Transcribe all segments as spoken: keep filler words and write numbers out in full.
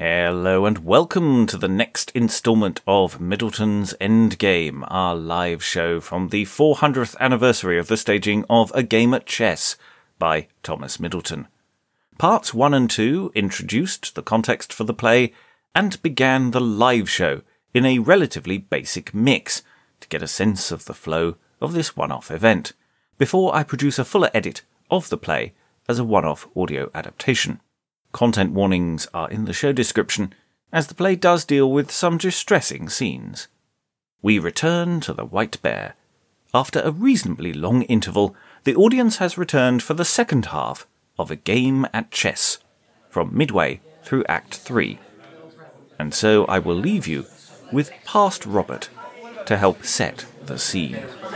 Hello and welcome to the next instalment of Middleton's Endgame, our live show from the four hundredth anniversary of the staging of A Game at Chess by Thomas Middleton. Parts one and two introduced the context for the play and began the live show in a relatively basic mix to get a sense of the flow of this one-off event, before I produce a fuller edit of the play as a one-off audio adaptation. Content warnings are in the show description, as the play does deal with some distressing scenes. We return to the White Bear. After a reasonably long interval, the audience has returned for the second half of A Game at Chess, from midway through Act three. And so I will leave you with Past Robert to help set the scene.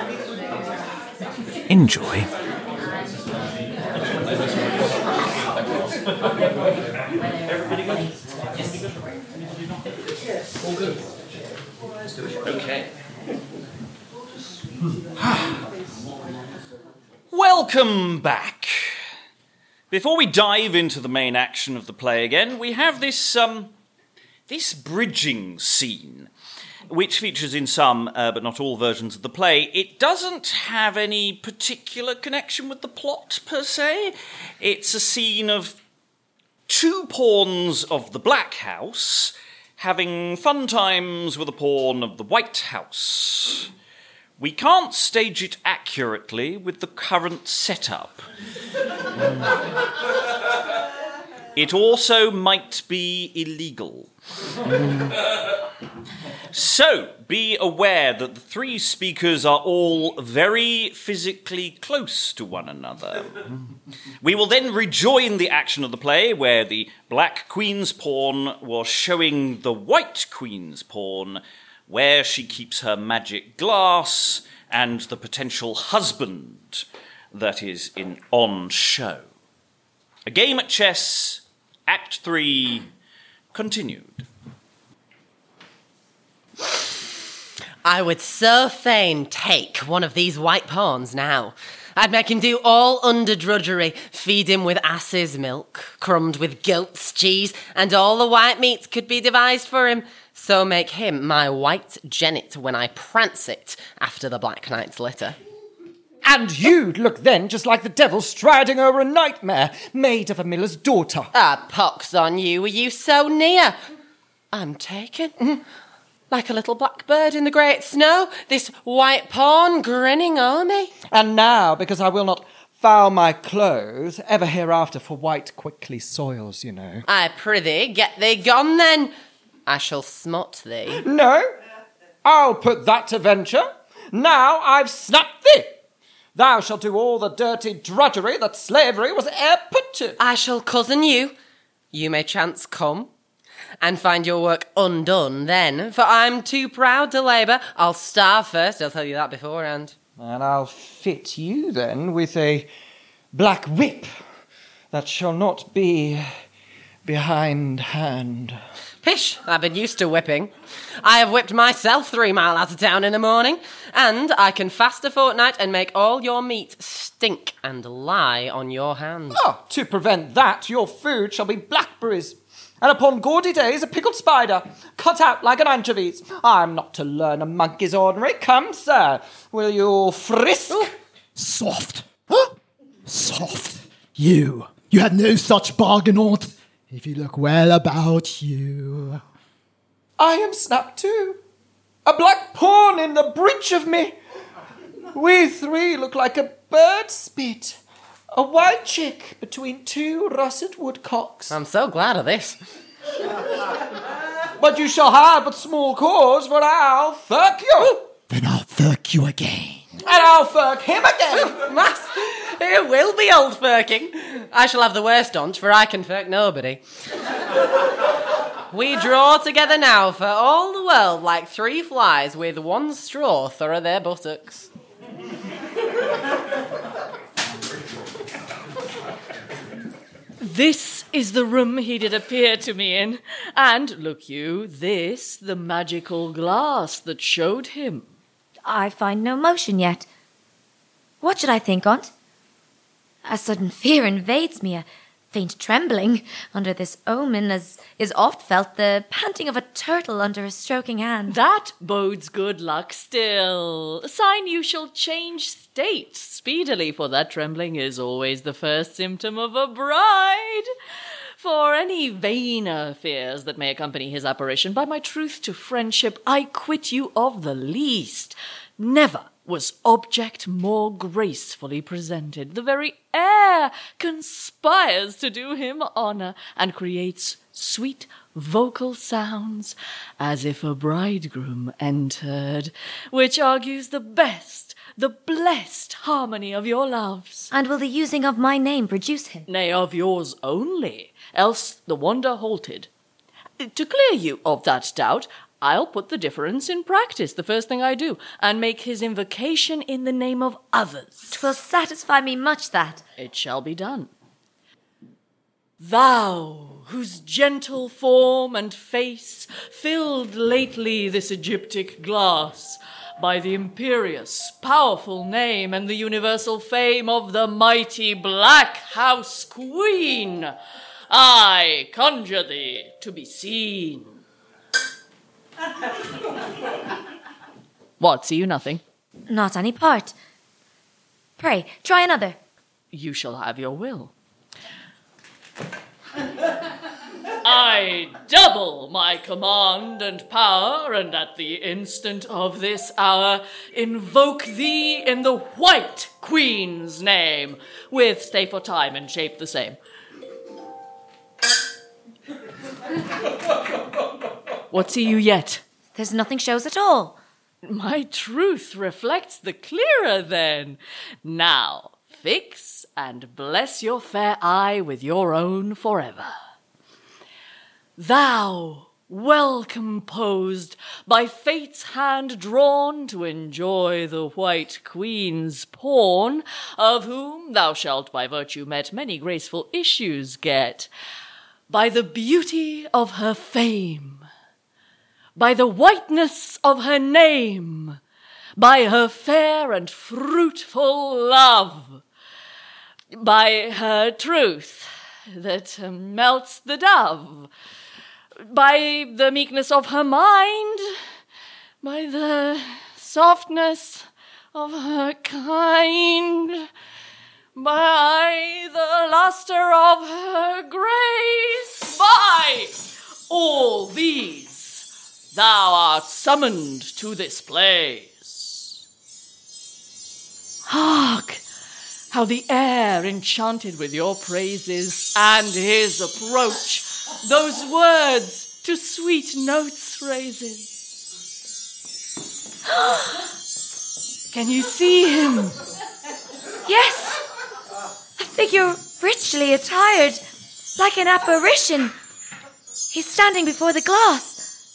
Enjoy. Everybody good? All good. Okay. Welcome back. Before we dive into the main action of the play again, we have this um, this bridging scene, which features in some, uh, but not all versions of the play. It doesn't have any particular connection with the plot, per se. It's a scene of two pawns of the Black House having fun times with a pawn of the White House. We can't stage it accurately with the current setup. It also might be illegal. So, be aware that the three speakers are all very physically close to one another. We will then rejoin the action of the play, where the Black Queen's pawn was showing the White Queen's pawn where she keeps her magic glass and the potential husband that is in on show. A Game at Chess, Act three, continued. I would so fain take one of these white pawns now. I'd make him do all under drudgery, feed him with ass's milk, crumbed with goat's cheese, and all the white meats could be devised for him. So make him my white jennet when I prance it after the Black Knight's litter. And you'd look then just like the devil striding over a nightmare, made of a miller's daughter. Ah, pox on you, were you so near? I'm taken. Mm. Like a little blackbird in the great snow, this white pawn grinning o'er me. And now, because I will not foul my clothes, ever hereafter, for white quickly soils, you know. I prithee, get thee gone then. I shall smot thee. No, I'll put that to venture. Now I've snapped thee. Thou shalt do all the dirty drudgery that slavery was e'er put to. I shall cozen you. You may chance come and find your work undone then, for I'm too proud to labour. I'll starve first, I'll tell you that beforehand. And I'll fit you then with a black whip that shall not be behindhand. Pish, I've been used to whipping. I have whipped myself three mile out of town in the morning, and I can fast a fortnight and make all your meat stink and lie on your hands. Oh, to prevent that, your food shall be blackberries, and upon gaudy days a pickled spider, cut out like an anchovies. I'm not to learn a monkey's ordinary. Come, sir, will you frisk? Ooh. Soft. Soft. You. You had no such bargain on't. If you look well about you. I am snapped too. A black pawn in the breech of me. We three look like a bird spit. A white chick between two russet woodcocks. I'm so glad of this. But you shall have but small cause, for I'll thirk you. Then I'll thirk you again. And I'll thirk him again. Mass, it will be old firking. I shall have the worst on't, for I can firk nobody. We draw together now for all the world like three flies with one straw thorough their buttocks. This is the room he did appear to me in, and, look you, this the magical glass that showed him. I find no motion yet. What should I think on't? A sudden fear invades me, a faint trembling under this omen, as is oft felt the panting of a turtle under a stroking hand. That bodes good luck still. A sign you shall change state speedily, for that trembling is always the first symptom of a bride. For any vainer fears that may accompany his apparition, by my truth to friendship, I quit you of the least. Never was object more gracefully presented. The very air conspires to do him honour, and creates sweet vocal sounds, as if a bridegroom entered, which argues the best, the blessed harmony of your loves. And will the using of my name produce him? Nay, of yours only, else the wonder halted. To clear you of that doubt, I'll put the difference in practice the first thing I do, and make his invocation in the name of others. 'Twill satisfy me much, that. It shall be done. Thou, whose gentle form and face filled lately this Egyptic glass, by the imperious, powerful name and the universal fame of the mighty Black House Queen, I conjure thee to be seen. What, see you nothing? Not any part. Pray, try another. You shall have your will. I double my command and power, and at the instant of this hour invoke thee in the White Queen's name, with stay for time and shape the same. What see you yet? There's nothing shows at all. My truth reflects the clearer then. Now fix and bless your fair eye with your own forever. Thou, well composed, by fate's hand drawn to enjoy the White Queen's pawn, of whom thou shalt by virtue met many graceful issues get, by the beauty of her fame, by the whiteness of her name, by her fair and fruitful love, by her truth that melts the dove, by the meekness of her mind, by the softness of her kind, by the luster of her grace, by all these thou art summoned to this place. Hark! How the air enchanted with your praises and his approach those words to sweet notes raises. Can you see him? Yes, a figure richly attired, like an apparition. He's standing before the glass.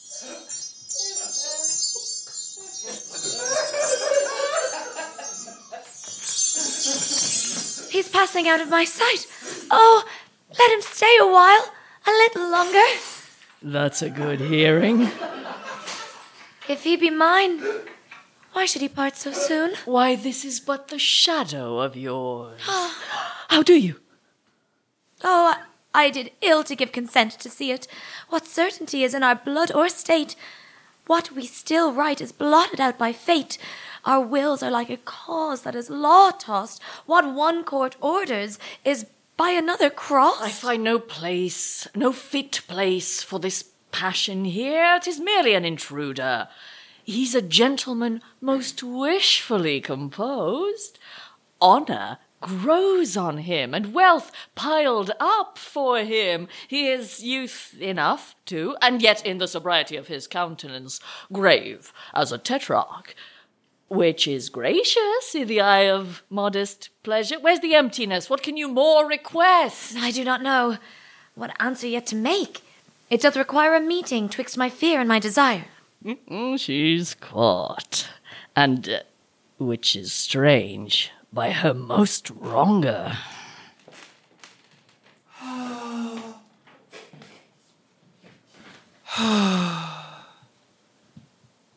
He's passing out of my sight. Oh, let him stay a while, a little longer. That's a good hearing. If he be mine, why should he part so soon? Why, this is but the shadow of yours. How do you? Oh, I, I did ill to give consent to see it. What certainty is in our blood or state? What we still write is blotted out by fate. Our wills are like a cause that is law-tossed. What one court orders is by another crossed. I find no place, no fit place for this passion here. 'Tis merely an intruder. He's a gentleman most wishfully composed. Honour grows on him, and wealth piled up for him. He is youth enough, too, and yet in the sobriety of his countenance, grave as a tetrarch, which is gracious in the eye of modest pleasure. Where's the emptiness? What can you more request? I do not know what answer yet to make. It doth require a meeting twixt my fear and my desire. Mm-mm, she's caught, and, uh, which is strange, by her most wronger.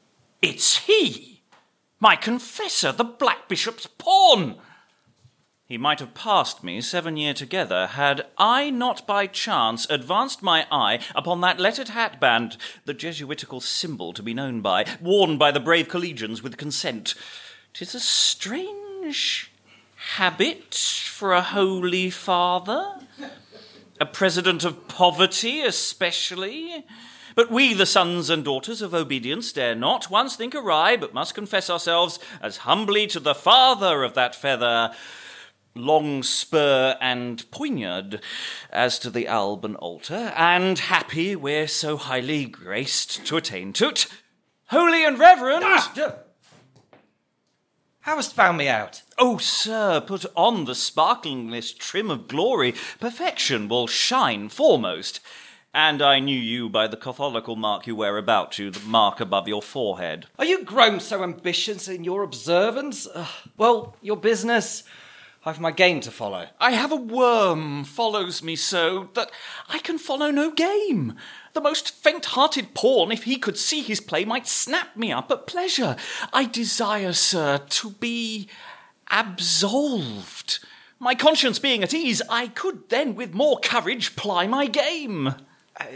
It's he! My confessor, the Black Bishop's pawn! He might have passed me seven year together, had I not by chance advanced my eye upon that lettered hatband, the Jesuitical symbol to be known by, worn by the brave collegians with consent. 'Tis a strange habit for a holy father, a president of poverty especially. But we, the sons and daughters of obedience, dare not once think awry, but must confess ourselves as humbly to the father of that feather, long spur and poignard, as to the Alban altar, and happy we're so highly graced to attain to't. Holy and reverend! Ah! How hast found me out? Oh, sir, put on the sparklingless trim of glory. Perfection will shine foremost. And I knew you by the Catholical mark you wear about you, the mark above your forehead. Are you grown so ambitious in your observance? Uh, well, your business... I've my game to follow. I have a worm follows me so that I can follow no game. The most faint-hearted pawn, if he could see his play, might snap me up at pleasure. I desire, sir, to be absolved. My conscience being at ease, I could then with more courage ply my game. I...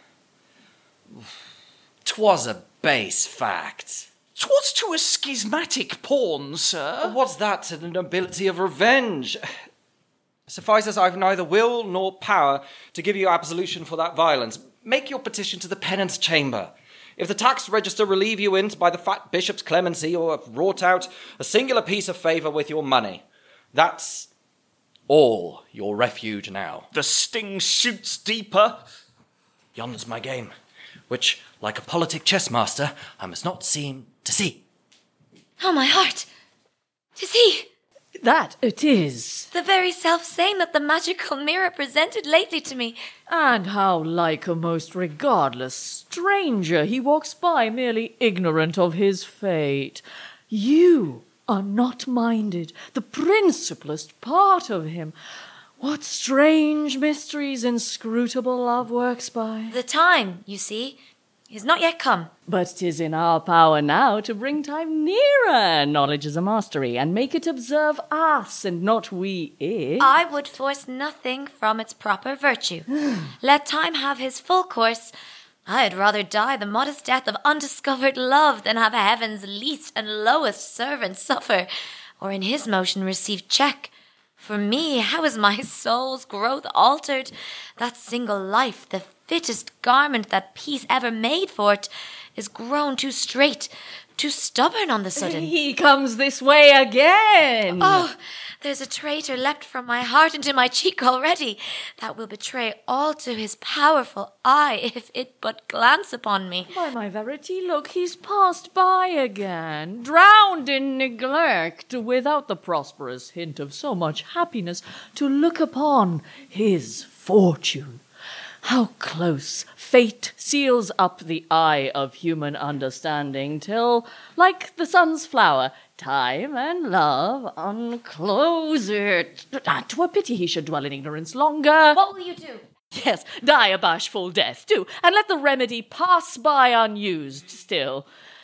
'Twas a base fact. 'Twas to a schismatic pawn, sir. What's that to the nobility of revenge? Suffice as I've neither will nor power to give you absolution for that violence. Make your petition to the penance chamber. If the tax register relieve you in by the fat bishop's clemency, or have wrought out a singular piece of favour with your money, that's all your refuge now. The sting shoots deeper. Yonder's my game, which, like a politic chess master, I must not seem to see. Oh, my heart! 'Tis he! That it is. The very self-same that the magical mirror presented lately to me. And how like a most regardless stranger he walks by, merely ignorant of his fate. You are not minded, the principlest part of him. What strange mysteries inscrutable love works by. The time, you see, is not yet come. But 'tis in our power now to bring time nearer. Knowledge is a mastery, and make it observe us, and not we it. I would force nothing from its proper virtue. Let time have his full course. I'd rather die the modest death of undiscovered love than have heaven's least and lowest servant suffer, or in his motion receive check. For me, how is my soul's growth altered? That single life, the fittest garment that peace ever made for it, is grown too straight, too stubborn on the sudden. He comes this way again. Oh, there's a traitor leapt from my heart into my cheek already, that will betray all to his powerful eye, if it but glance upon me. By my verity, look, he's passed by again, drowned in neglect, without the prosperous hint of so much happiness to look upon his fortune. How close fate seals up the eye of human understanding, till, like the sun's flower, time and love unclose it. Ah, 'twere pity he should dwell in ignorance longer. What will you do? Yes, die a bashful death, too, and let the remedy pass by unused still.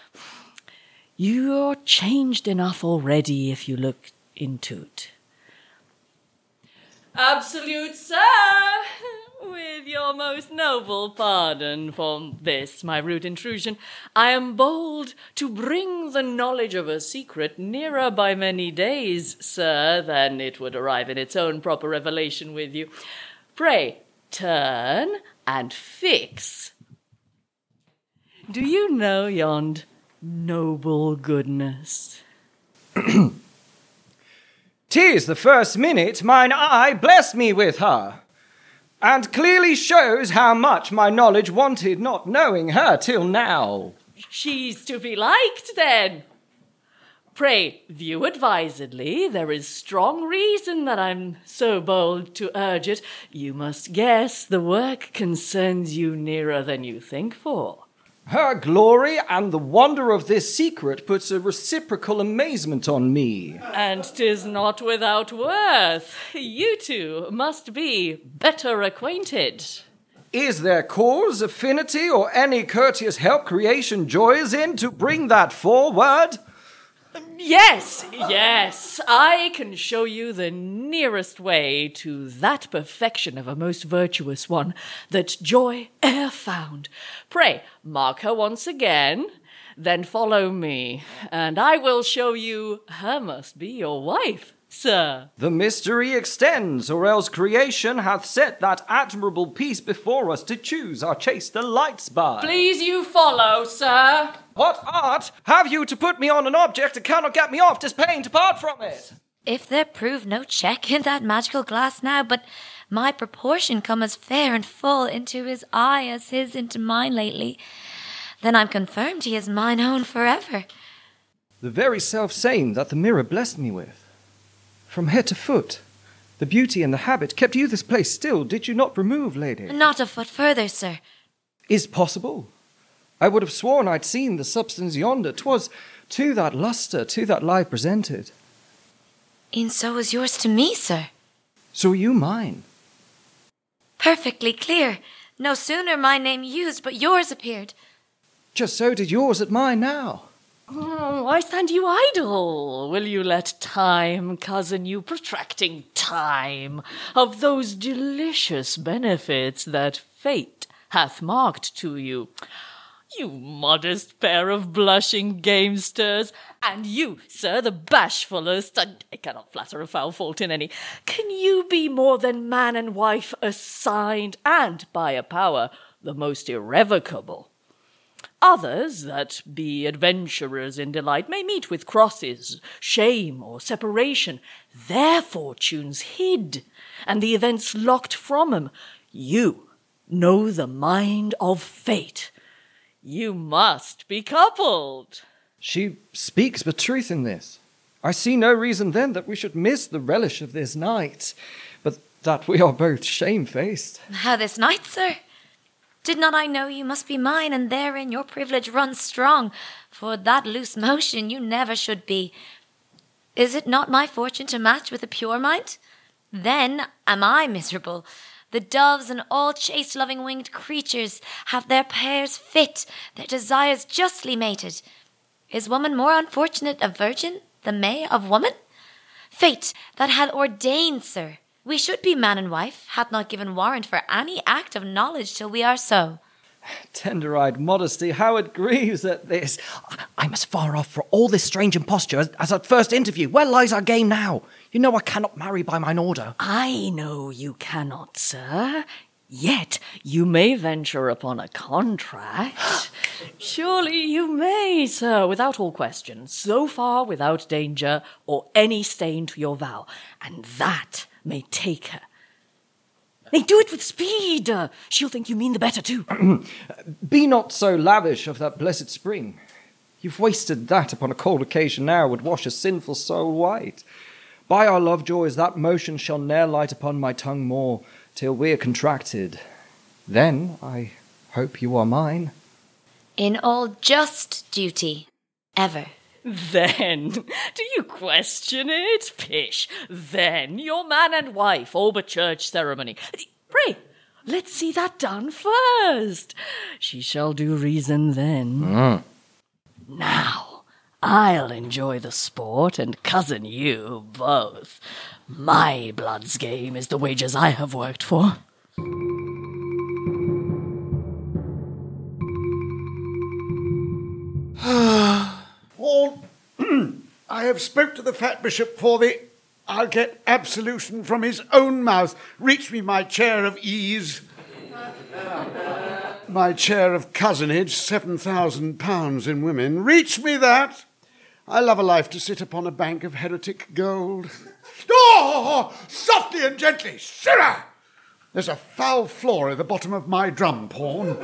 You're changed enough already if you look into't. Absolute sir, with your most noble pardon for this, my rude intrusion, I am bold to bring the knowledge of a secret nearer by many days, sir, than it would arrive in its own proper revelation with you. Pray, turn and fix. Do you know yond noble goodness? 'Tis the first minute mine eye blessed me with her, and clearly shows how much my knowledge wanted not knowing her till now. She's to be liked, then. Pray, view advisedly. There is strong reason that I'm so bold to urge it. You must guess the work concerns you nearer than you think for. Her glory and the wonder of this secret puts a reciprocal amazement on me. And 'tis not without worth. You two must be better acquainted. Is there cause, affinity, or any courteous help creation joys in to bring that forward? Yes, yes, I can show you the nearest way to that perfection of a most virtuous one that joy e'er found. Pray, mark her once again, then follow me, and I will show you her must be your wife, sir. The mystery extends, or else creation hath set that admirable piece before us to choose our chaste delights by. Please you follow, sir. What art have you to put me on an object that cannot get me off, 'tis pain to part from it? If there prove no check in that magical glass now, but my proportion come as fair and full into his eye as his into mine lately, then I'm confirmed he is mine own forever. The very self-same that the mirror blessed me with. From head to foot, the beauty and the habit kept you this place still, did you not remove, lady? Not a foot further, sir. Is possible. I would have sworn I'd seen the substance yonder. 'Twas to that lustre, to that life presented. E'en so is yours to me, sir. So are you mine. Perfectly clear. No sooner my name used, but yours appeared. Just so did yours at mine now. Oh, why stand you idle? Will you let time cozen you, protracting time, of those delicious benefits that fate hath marked to you? You modest pair of blushing gamesters, and you, sir, the bashfulest, and I cannot flatter a foul fault in any, can you be more than man and wife assigned, and by a power the most irrevocable? Others, that be adventurers in delight, may meet with crosses, shame, or separation, their fortunes hid, and the events locked from 'em. You know the mind of fate. You must be coupled. She speaks but truth in this. I see no reason then that we should miss the relish of this night, but that we are both shamefaced. How this night, sir? Did not I know you must be mine, and therein your privilege runs strong, for that loose motion you never should be. Is it not my fortune to match with a pure mind? Then am I miserable. The doves and all chaste-loving winged creatures have their pairs fit, their desires justly mated. Is woman more unfortunate a virgin than may of woman? Fate that hath ordained, sir, we should be man and wife, hath not given warrant for any act of knowledge till we are so. Tender-eyed modesty, how it grieves at this. I'm as far off for all this strange imposture as, as at first interview. Where lies our game now? You know I cannot marry by mine order. I know you cannot, sir. Yet you may venture upon a contract. Surely you may, sir, without all question, so far without danger or any stain to your vow, and that may take her. Nay, do it with speed. Uh, she'll think you mean the better, too. Be not so lavish of that blessed spring. You've wasted that upon a cold occasion now would wash a sinful soul white. By our love joys that motion shall ne'er light upon my tongue more, till we're contracted. Then I hope you are mine. In all just duty, ever. Then, do you question it? Pish. Then you're man and wife, all but church ceremony. Pray, let's see that done first. She shall do reason then. Mm. Now, I'll enjoy the sport and cousin you both. My blood's game is the wages I have worked for. Paul, I have spoke to the fat bishop for thee. I'll get absolution from his own mouth. Reach me my chair of ease. My chair of cousinage, seven thousand pounds in women. Reach me that. I love a life to sit upon a bank of heretic gold. Oh, softly and gently, sirrah! There's a foul flaw at the bottom of my drum, Pawn.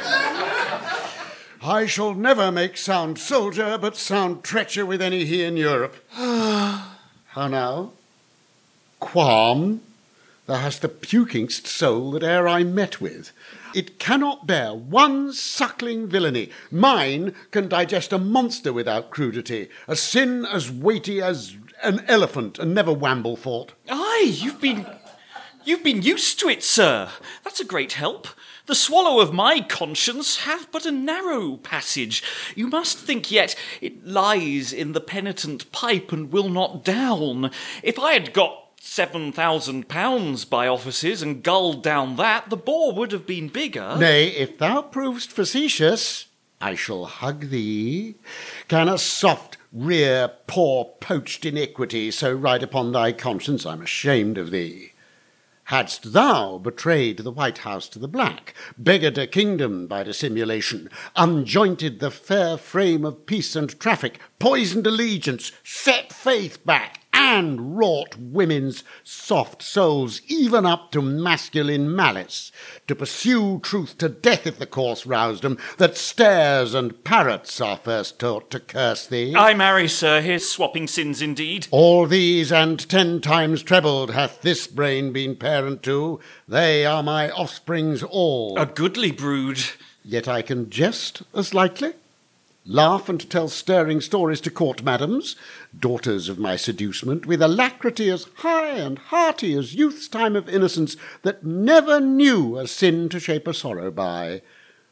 I shall never make sound soldier, but sound treacher with any he in Europe. How now? Qualm? Thou hast the pukingst soul that e'er I met with. It cannot bear one suckling villainy. Mine can digest a monster without crudity, a sin as weighty as an elephant, and never wamble thought. Aye, you've been... You've been used to it, sir. That's a great help. The swallow of my conscience hath but a narrow passage. You must think yet it lies in the penitent pipe and will not down. If I had got seven thousand pounds by offices and gulled down that, the bore would have been bigger. Nay, if thou provest facetious, I shall hug thee. Can a soft rear poor poached iniquity so ride upon thy conscience? I'm ashamed of thee. Hadst thou betrayed the White House to the black, beggared a kingdom by dissimulation, unjointed the fair frame of peace and traffic, poisoned allegiance, set faith back, and wrought women's soft souls even up to masculine malice, to pursue truth to death if the course roused 'em, that stares and parrots are first taught to curse thee. I marry, sir, here's swapping sins indeed. All these and ten times trebled hath this brain been parent to. They are my offsprings all. A goodly brood. Yet I can jest as lightly, laugh and tell stirring stories to court madams, daughters of my seducement, with alacrity as high and hearty as youth's time of innocence that never knew a sin to shape a sorrow by.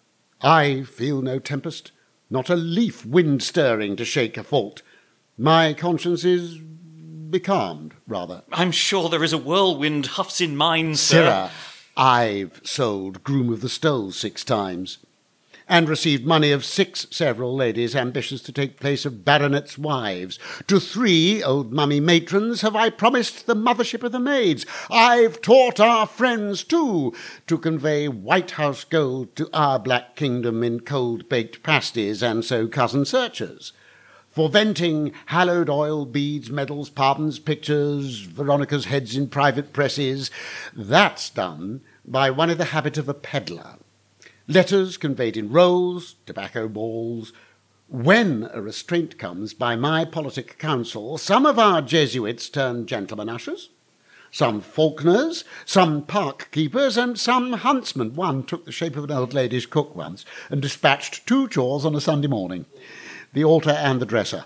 I feel no tempest, not a leaf wind-stirring to shake a fault. My conscience is becalmed, rather. I'm sure there is a whirlwind huffs in mine, sir. Sirrah, I've sold Groom of the Stole six times, and received money of six several ladies ambitious to take place of baronets' wives. To three old mummy matrons have I promised the mothership of the maids. I've taught our friends, too, to convey White House gold to our black kingdom in cold-baked pasties and so cousin searchers. For venting hallowed oil, beads, medals, pardons, pictures, Veronica's heads in private presses, that's done by one of the habit of a peddler. Letters conveyed in rolls, tobacco balls. When a restraint comes by my politic counsel, some of our Jesuits turn gentlemen ushers, some falconers, some park keepers, and some huntsmen. One took the shape of an old lady's cook once and dispatched two chores on a Sunday morning, the altar and the dresser.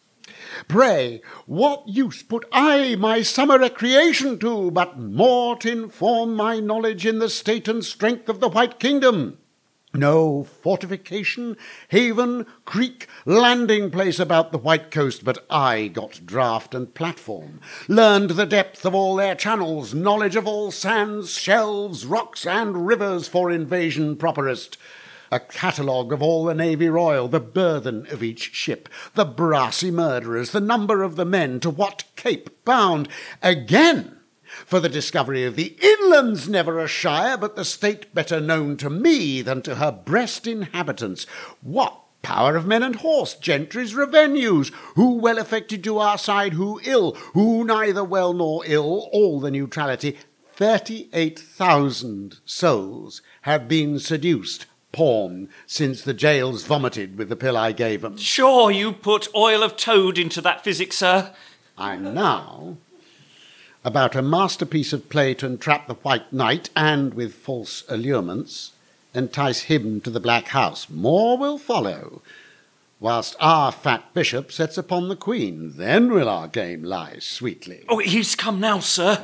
Pray, what use put I my summer recreation to, but more to inform my knowledge in the state and strength of the White Kingdom? No fortification, haven, creek, landing place about the White Coast, but I got draught and platform, learned the depth of all their channels, knowledge of all sands, shelves, rocks, and rivers for invasion properest, a catalogue of all the Navy Royal, the burthen of each ship, the brassy murderers, the number of the men, to what cape bound, again, for the discovery of the inlands, never a shire, but the state better known to me than to her breast inhabitants. What power of men and horse, gentry's revenues, who well affected to our side, who ill, who neither well nor ill, all the neutrality. Thirty-eight thousand souls have been seduced, pawn, since the jails vomited with the pill I gave them. Sure you put oil of toad into that physic, sir? I'm now about a masterpiece of play to entrap the White Knight, and with false allurements entice him to the Black House. More will follow, whilst our fat bishop sets upon the Queen. Then will our game lie sweetly. Oh, he's come now, sir.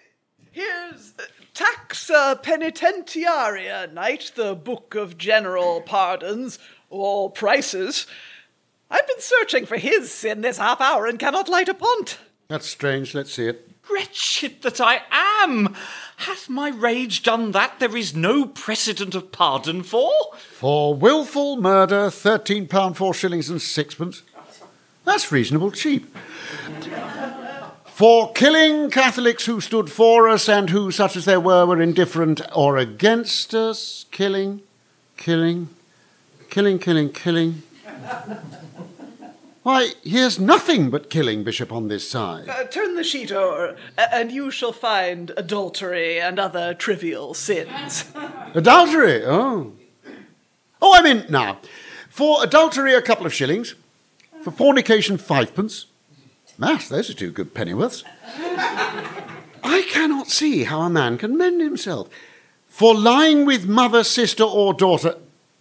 Here's uh, Taxa Penitentiaria, Knight, the Book of General Pardons, or Prices. I've been searching for his sin this half hour and cannot light upon't. That's strange. Let's see it. Wretched that I am! Hath my rage done that there is no precedent of pardon for? For wilful murder, thirteen pounds four shillings and sixpence. That's reasonable cheap. For killing Catholics who stood for us and who, such as there were, were indifferent or against us. Killing, killing, killing, killing, killing. Why, here's nothing but killing, Bishop, on this side. Uh, turn the sheet o'er, and you shall find adultery and other trivial sins. Adultery, oh. Oh, I mean, now, for adultery, a couple of shillings. For fornication, fivepence. Mass, those are two good pennyworths. I cannot see how a man can mend himself. For lying with mother, sister, or daughter...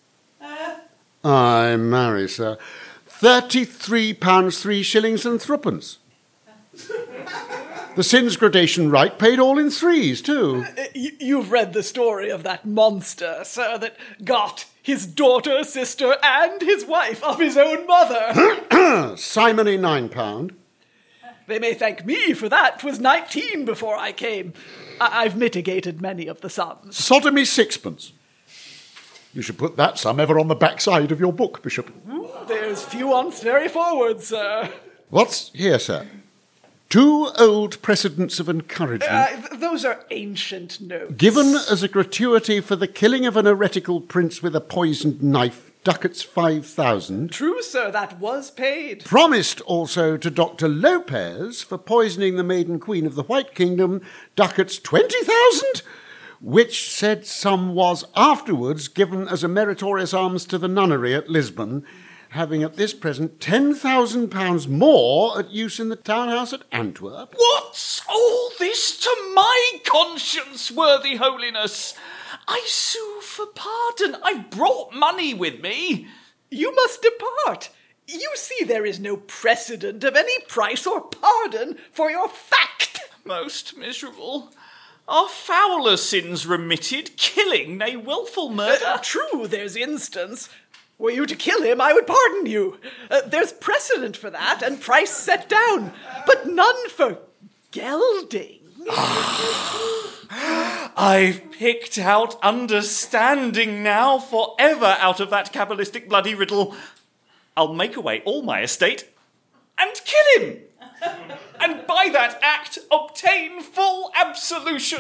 I marry, sir. Thirty-three pounds three shillings and threepence. The sins gradation right paid all in threes, too. Uh, y- you've read the story of that monster, sir, that got his daughter, sister, and his wife of his own mother. Simony nine pound. They may thank me for that. 'Twas nineteen before I came. I- I've mitigated many of the sums. Sodomy sixpence. You should put that sum ever on the backside of your book, Bishop. There's few on's very forward, sir. What's here, sir? Two old precedents of encouragement. Uh, th- those are ancient notes. Given as a gratuity for the killing of an heretical prince with a poisoned knife, ducats five thousand. True, sir, that was paid. Promised also to Doctor Lopez for poisoning the maiden queen of the White Kingdom, ducats twenty thousand, which said sum was afterwards given as a meritorious alms to the nunnery at Lisbon, having at this present ten thousand pounds more at use in the townhouse at Antwerp. What's all this to my conscience, worthy holiness? I sue for pardon. I've brought money with me. You must depart. You see there is no precedent of any price or pardon for your fact. Most miserable. Are fouler sins remitted, killing, nay, wilful murder? Uh, true, there's instance. Were you to kill him, I would pardon you. Uh, there's precedent for that, and price set down, but none for gelding. I've picked out understanding now forever out of that Kabbalistic bloody riddle. I'll make away all my estate and kill him, and by that act obtain full absolution.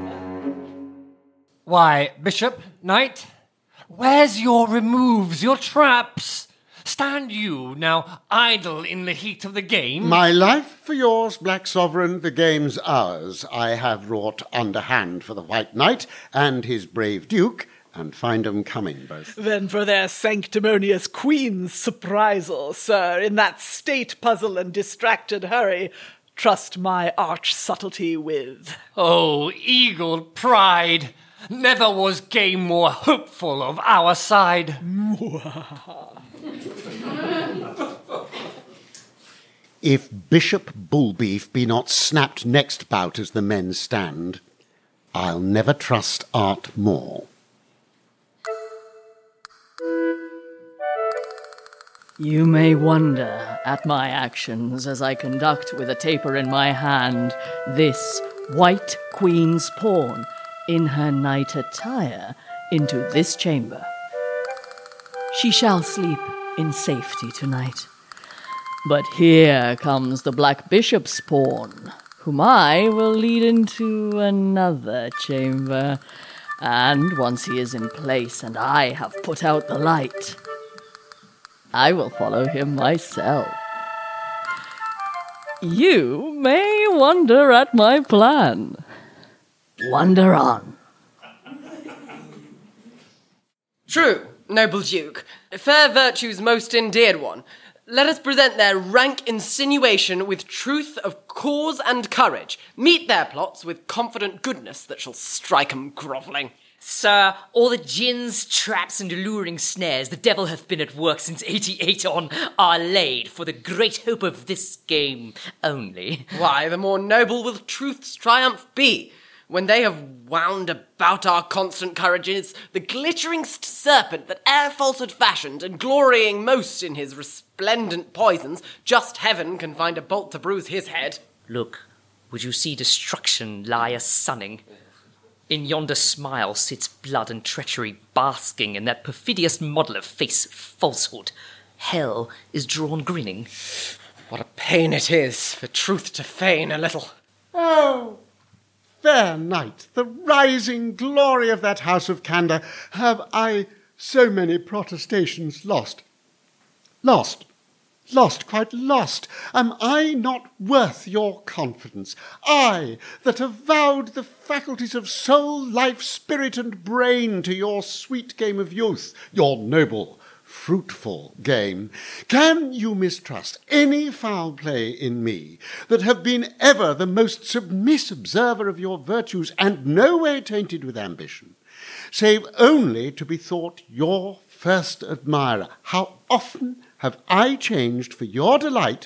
Why, Bishop, Knight, where's your removes, your traps? Stand you now idle in the heat of the game? My life for yours, Black Sovereign, the game's ours. I have wrought underhand for the White Knight and his brave Duke, and find 'em coming both. Then for their sanctimonious queen's surprisal, sir, in that state puzzle and distracted hurry, trust my arch subtlety with. Oh, eagled pride! Never was game more hopeful of our side. If Bishop Bullbeef be not snapped next bout as the men stand, I'll never trust art more. You may wonder at my actions as I conduct with a taper in my hand this White Queen's pawn in her night attire into this chamber. She shall sleep in safety tonight. But here comes the Black Bishop's pawn, whom I will lead into another chamber. And once he is in place and I have put out the light, I will follow him myself. You may wonder at my plan. Wonder on. True, noble Duke. Fair virtue's most endeared one. Let us present their rank insinuation with truth of cause and courage. Meet their plots with confident goodness that shall strike 'em grovelling. Sir, all the gins, traps, and alluring snares the devil hath been at work since eighty-eight on are laid for the great hope of this game only. Why, the more noble will truth's triumph be, when they have wound about our constant courages the glitteringst serpent that e'er falsehood fashioned, and glorying most in his resplendent poisons, just heaven can find a bolt to bruise his head. Look, would you see destruction lie a-sunning? In yonder smile sits blood and treachery basking in that perfidious model of face falsehood. Hell is drawn grinning. What a pain it is for truth to feign a little. Oh, fair knight, the rising glory of that house of candour, have I so many protestations lost? Lost, lost, quite lost. Am I not worth your confidence? I, that have vowed the faculties of soul, life, spirit, and brain to your sweet game of youth, your noble, fruitful game. Can you mistrust any foul play in me, that have been ever the most submiss observer of your virtues, and no way tainted with ambition, save only to be thought your first admirer? How often have I changed for your delight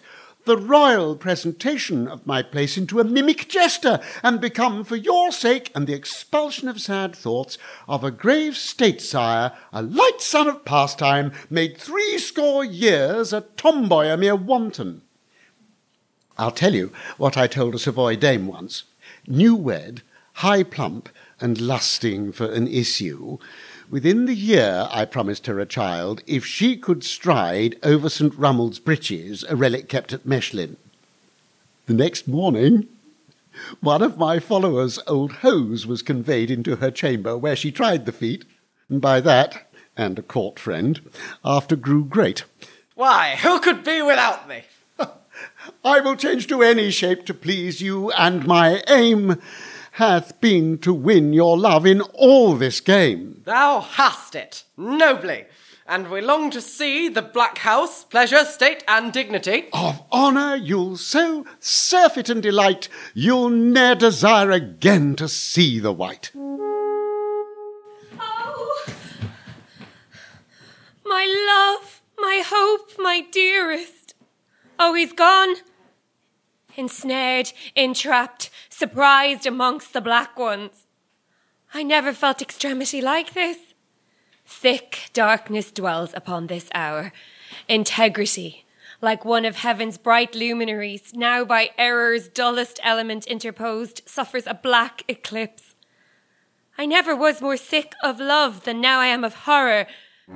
the royal presentation of my place into a mimic jester, and become, for your sake and the expulsion of sad thoughts, of a grave state sire, a light son of pastime, made threescore years a tomboy, a mere wanton. I'll tell you what I told a Savoy dame once. New-wed, high plump, and lusting for an issue, within the year I promised her a child if she could stride over St Rummeld's breeches, a relic kept at Mechlin. The next morning, one of my followers' old hose was conveyed into her chamber, where she tried the feat, and by that, and a court friend, after grew great. Why, who could be without me? I will change to any shape to please you, and my aim hath been to win your love in all this game. Thou hast it, nobly, and we long to see the Black House, pleasure, state, and dignity. Of honour you'll so surfeit and delight, you'll ne'er desire again to see the white. Oh, my love, my hope, my dearest. Oh, he's gone. Ensnared, entrapped, surprised amongst the black ones. I never felt extremity like this. Thick darkness dwells upon this hour. Integrity, like one of heaven's bright luminaries, now by error's dullest element interposed, suffers a black eclipse. I never was more sick of love than now I am of horror.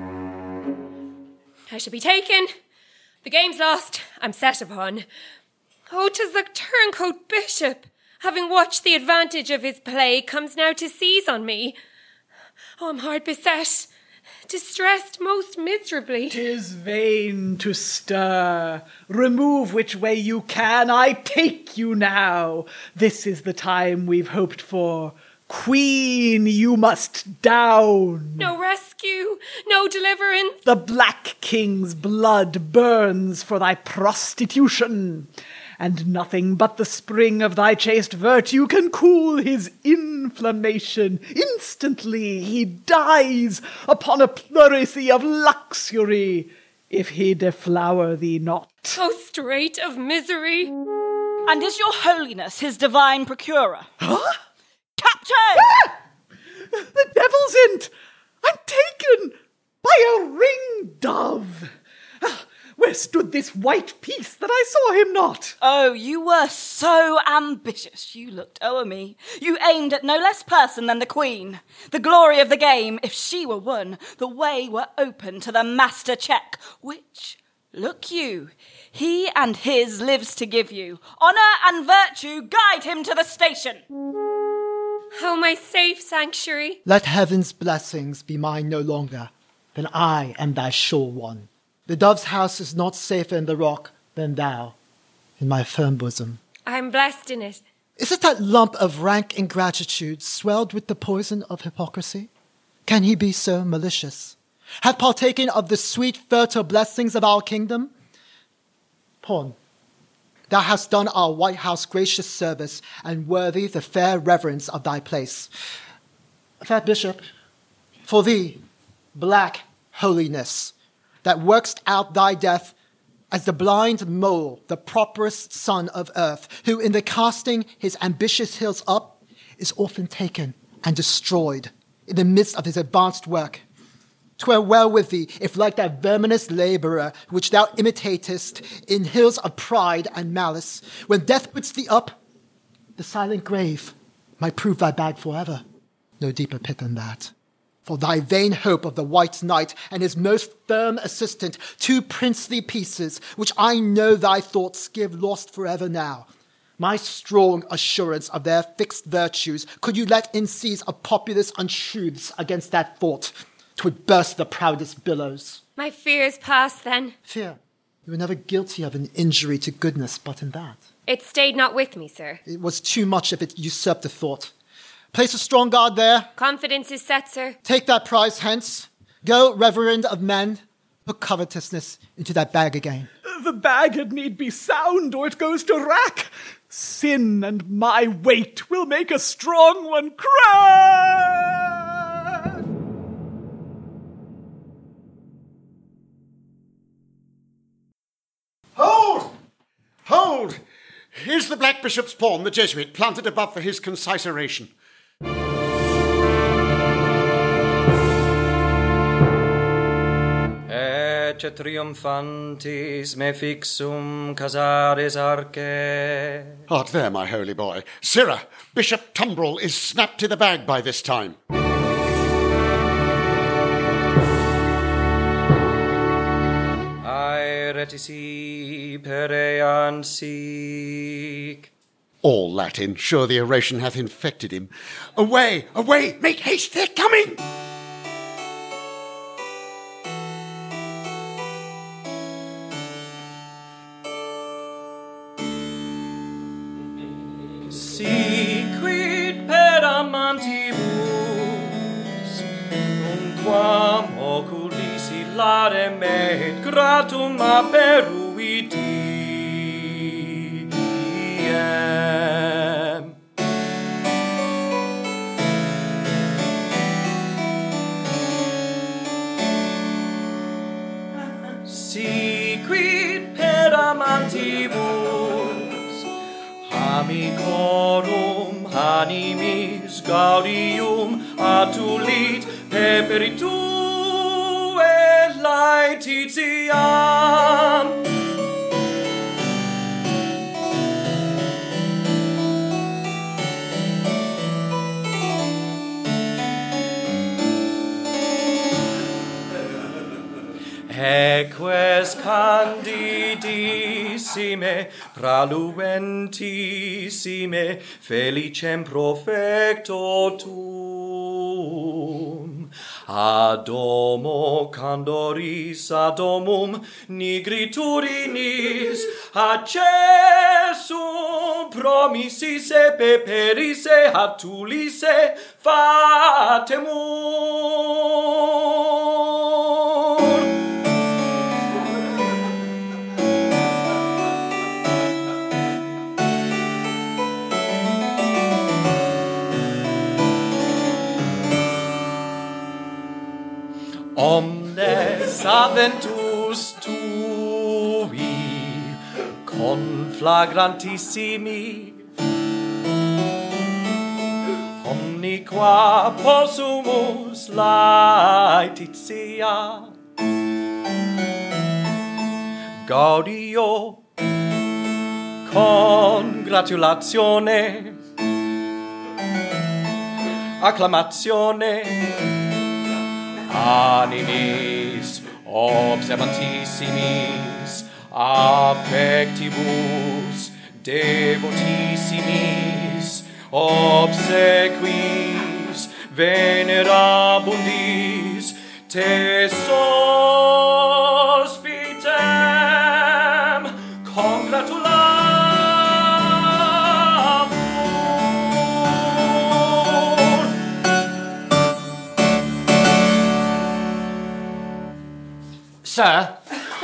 I shall be taken. The game's lost. I'm set upon. Oh, 'tis the turncoat bishop, having watched the advantage of his play, comes now to seize on me. Oh, I'm hard beset, distressed most miserably. 'Tis vain to stir. Remove which way you can. I take you now. This is the time we've hoped for. Queen, you must down. No rescue, no deliverance. The Black King's blood burns for thy prostitution, and nothing but the spring of thy chaste virtue can cool his inflammation. Instantly he dies upon a pleurisy of luxury, if he deflower thee not. Oh, strait of misery. And is your holiness his divine procurer? Huh? Captain! Ah! The devil's in't! I'm taken by a ring dove. Ah, where stood this white piece that I saw him not? Oh, you were so ambitious, you looked o'er me. You aimed at no less person than the queen. The glory of the game, if she were won, the way were open to the master check, which, look you, he and his lives to give you. Honour and virtue guide him to the station. Oh, my safe sanctuary. Let heaven's blessings be mine no longer, then I am thy sure one. The dove's house is not safer in the rock than thou, in my firm bosom. I am blessed in it. Is it that lump of rank ingratitude swelled with the poison of hypocrisy? Can he be so malicious? Hath partaken of the sweet fertile blessings of our kingdom? Pawn, thou hast done our White House gracious service, and worthy the fair reverence of thy place. Fair bishop, for thee, black holiness, that workst out thy death as the blind mole, the properest son of earth, who in the casting his ambitious hills up, is often taken and destroyed in the midst of his advanced work. 'Twere well with thee, if like that verminous labourer which thou imitatest in hills of pride and malice, when death puts thee up, the silent grave might prove thy bag forever. No deeper pit than that. For thy vain hope of the White Knight and his most firm assistant, two princely pieces, which I know thy thoughts give lost forever now. My strong assurance of their fixed virtues, could you let in seas of populous untruths against that fort, 'twould burst the proudest billows. My fears past then. Fear? You were never guilty of an injury to goodness but in that. It stayed not with me, sir. It was too much if it usurped the thought. Place a strong guard there. Confidence is set, sir. Take that prize hence. Go, reverend of men. Put covetousness into that bag again. The bag had need be sound, or it goes to rack. Sin and my weight will make a strong one crack. Hold! Here's the Black Bishop's pawn, the Jesuit, planted above for his concise oration. Ecce triumphantis me fixum casares arce. Art there, my holy boy. Sirrah, Bishop Tumbrel is snapped to the bag by this time. Ae retisi perean sic. All Latin, sure the oration hath infected him. Away, away, make haste, they're coming! Siquid per amantibus, unquam oculis illare met gratum aperuidiem. Siquid per amantibus, amicorum animis gaudium atulit peperitu et laetitiam. Eques candidissime, praluentissime, felicem profecto tuum. Ad domo candoris ad domum nigritudinis, accessum promississe peperisse atulisse fatemur. Omnes aventus tui conflagrantissimi, omniqua possumus laetitia, gaudio congratulatione, acclamatione, animis observantissimis, affectivus devotissimis, obsequis venerabundis te sospitem congratulamus. Sir,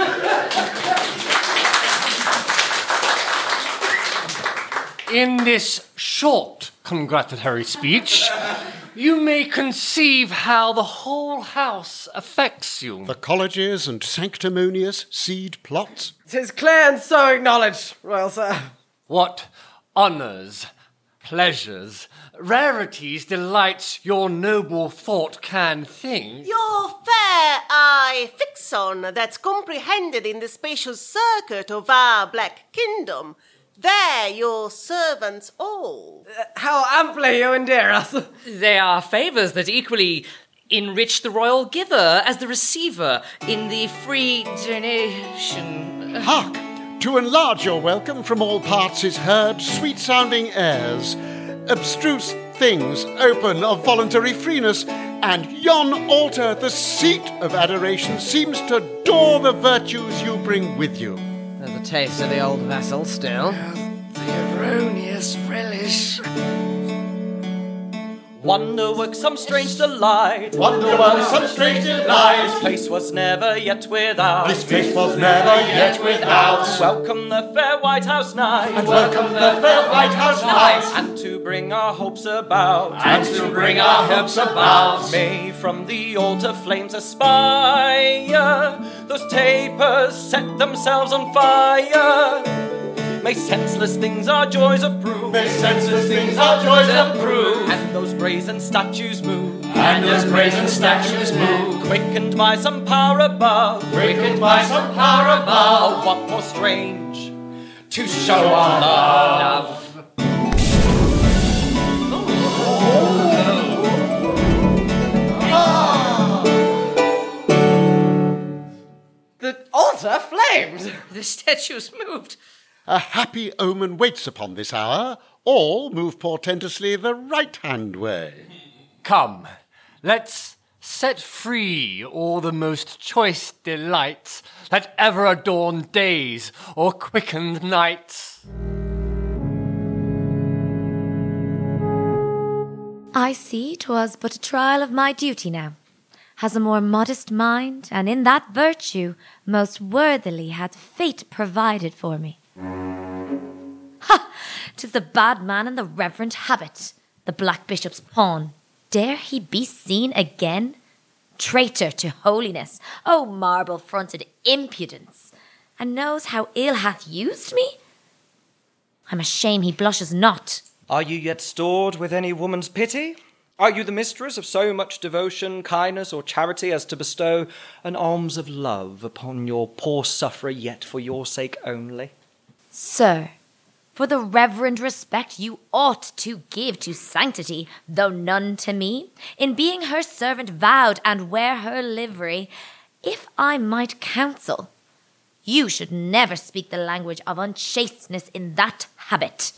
in this short congratulatory speech, you may conceive how the whole house affects you. The colleges and sanctimonious seed plots. 'Tis clear and so acknowledged, royal sir. What honours, pleasures, rarities, delights your noble thought can think. Your fair eye fix on that's comprehended in the spacious circuit of our black kingdom. There your servants all. Uh, how amply you endear us. They are favours that equally enrich the royal giver as the receiver in the free donation. Hark! To enlarge your welcome from all parts is heard sweet-sounding airs, abstruse things open of voluntary freeness, and yon altar, the seat of adoration, seems to adore the virtues you bring with you. There's a taste of the old vessel still. The erroneous relish. Wonder works some strange delight. Wonder works some strange delight. This place was never yet without. This place was never yet without. Welcome the fair White House night. And welcome the fair White House night. And to bring our hopes about. And to bring our hopes about. May from the altar flames aspire. Those tapers set themselves on fire. May senseless things our joys approve. May senseless things our joys approve. And those brazen statues move. And those brazen statues move. Quickened by some power above. Quickened by some power above. Oh, what more strange To show our love. The altar flames! The statue's moved. A happy omen waits upon this hour. All move portentously the right-hand way. Come, let's set free all the most choice delights that ever adorned days or quickened nights. I see 'twas but a trial of my duty now. Has a more modest mind, and in that virtue most worthily hath fate provided for me. Ha! 'Tis the bad man in the reverend habit, the Black Bishop's pawn. Dare he be seen again? Traitor to holiness, O marble-fronted impudence, and knows how ill hath used me? I'm ashamed he blushes not. Are you yet stored with any woman's pity? Are you the mistress of so much devotion, kindness, or charity as to bestow an alms of love upon your poor sufferer, yet for your sake only? Sir, for the reverend respect you ought to give to sanctity, though none to me, in being her servant vowed and wear her livery, if I might counsel, you should never speak the language of unchasteness in that habit.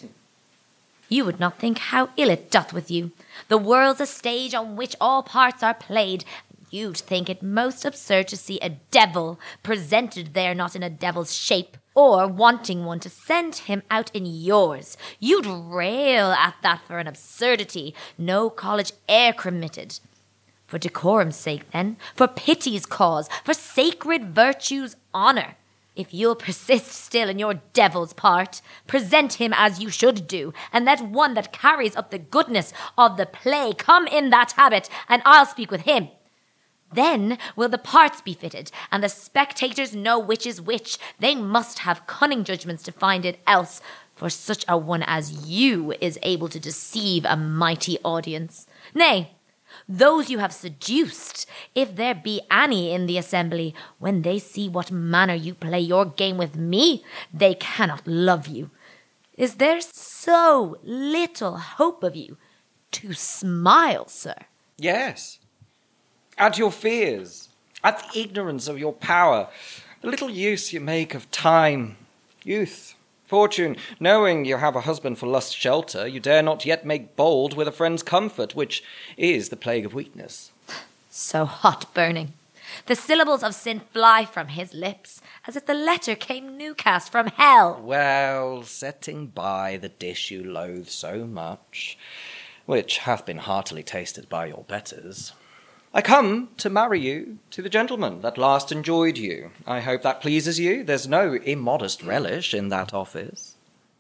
You would not think how ill it doth with you. The world's a stage on which all parts are played. You'd think it most absurd to see a devil presented there not in a devil's shape, or wanting one to send him out in yours. You'd rail at that for an absurdity no college e'er committed. For decorum's sake, then, for pity's cause, for sacred virtue's honour, if you'll persist still in your devil's part, present him as you should do, and let one that carries up the goodness of the play come in that habit, and I'll speak with him. Then will the parts be fitted, and the spectators know which is which. They must have cunning judgments to find it else, for such a one as you is able to deceive a mighty audience. Nay, those you have seduced, if there be any in the assembly, when they see what manner you play your game with me, they cannot love you. Is there so little hope of you to smile, sir? Yes. At your fears, at the ignorance of your power, the little use you make of time, youth, fortune, knowing you have a husband for lust's shelter, you dare not yet make bold with a friend's comfort, which is the plague of weakness. So hot burning. The syllables of sin fly from his lips, as if the letter came new cast from hell. Well, setting by the dish you loathe so much, which hath been heartily tasted by your betters, I come to marry you to the gentleman that last enjoyed you. I hope that pleases you. There's no immodest relish in that office.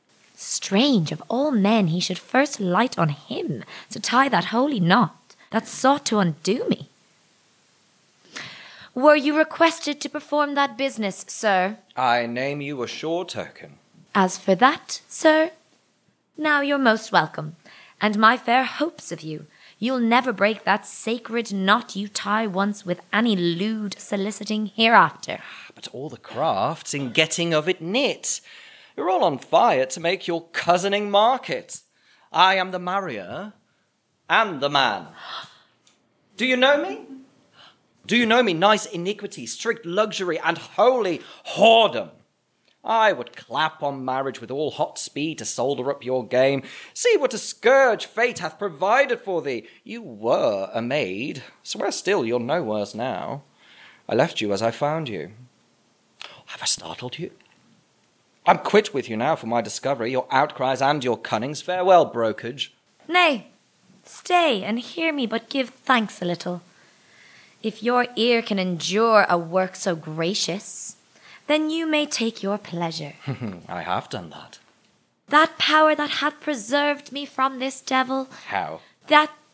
Strange of all men he should first light on him to tie that holy knot that sought to undo me. Were you requested to perform that business, sir? I name you a sure token. As for that, sir, now you're most welcome, and my fair hopes of you. You'll never break that sacred knot you tie once with any lewd soliciting hereafter. But all the crafts in getting of it knit. You're all on fire to make your cousining market. I am the marrier and the man. Do you know me? Do you know me, nice iniquity, strict luxury, and holy whoredom? I would clap on marriage with all hot speed to solder up your game. See what a scourge fate hath provided for thee. You were a maid. Swear still you're no worse now. I left you as I found you. Have I startled you? I'm quit with you now for my discovery, your outcries and your cunnings. Farewell, brokage. Nay, stay and hear me but give thanks a little. If your ear can endure a work so gracious, then you may take your pleasure. I have done that. That power that hath preserved me from this devil, How? that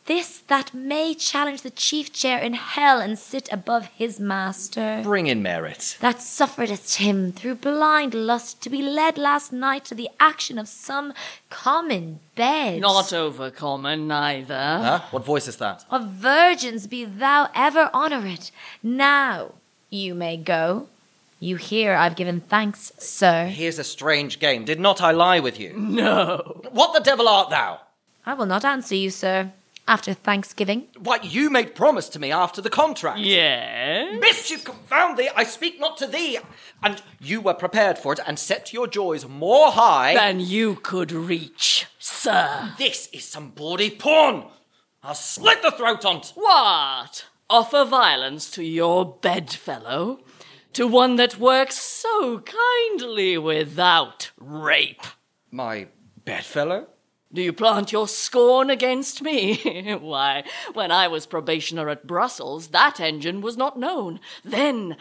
this that may challenge the chief chair in hell and sit above his master? Bring in merit. That sufferedst him through blind lust to be led last night to the action of some common bed. Not over common, neither. Huh? What voice is that? Of virgins be thou ever honoured. Now you may go. You hear I've given thanks, sir. Here's a strange game. Did not I lie with you? No. What the devil art thou? I will not answer you, sir, after Thanksgiving. Why, you made promise to me after the contract. Yes? Mischief confound thee! I speak not to thee! And you were prepared for it and set your joys more high than you could reach, sir. This is some bawdy porn! I'll slit the throat on't! What? Offer violence to your bedfellow? To one that works so kindly without rape? My bedfellow? Do you plant your scorn against me? Why, when I was probationer at Brussels, that engine was not known. Then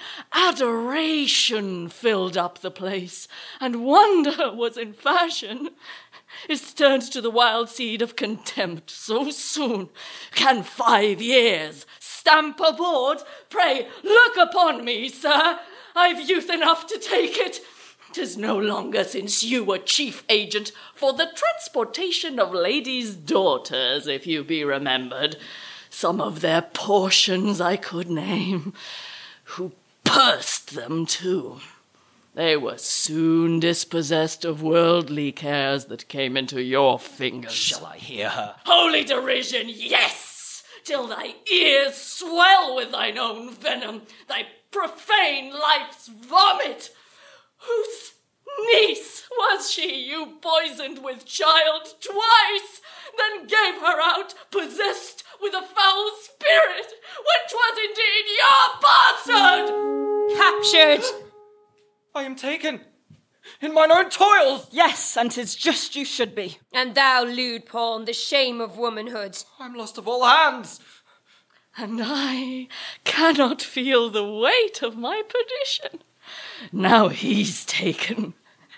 adoration filled up the place, and wonder was in fashion. It's turned to the wild seed of contempt so soon. Can five years stamp aboard? Pray, look upon me, sir. I've youth enough to take it. 'Tis no longer since you were chief agent for the transportation of ladies' daughters, if you be remembered. Some of their portions I could name, who pursed them too. They were soon dispossessed of worldly cares that came into your fingers. Shall I hear her? Holy derision, yes! Till thy ears swell with thine own venom, thy profane life's vomit. Whose niece was she you poisoned with child twice, then gave her out possessed with a foul spirit, when 'twas indeed your bastard? Captured! I am taken in mine own toils. Yes, and 'tis just you should be. And thou, lewd pawn, the shame of womanhood. I'm lost of all hands. And I cannot feel the weight of my perdition. Now he's taken.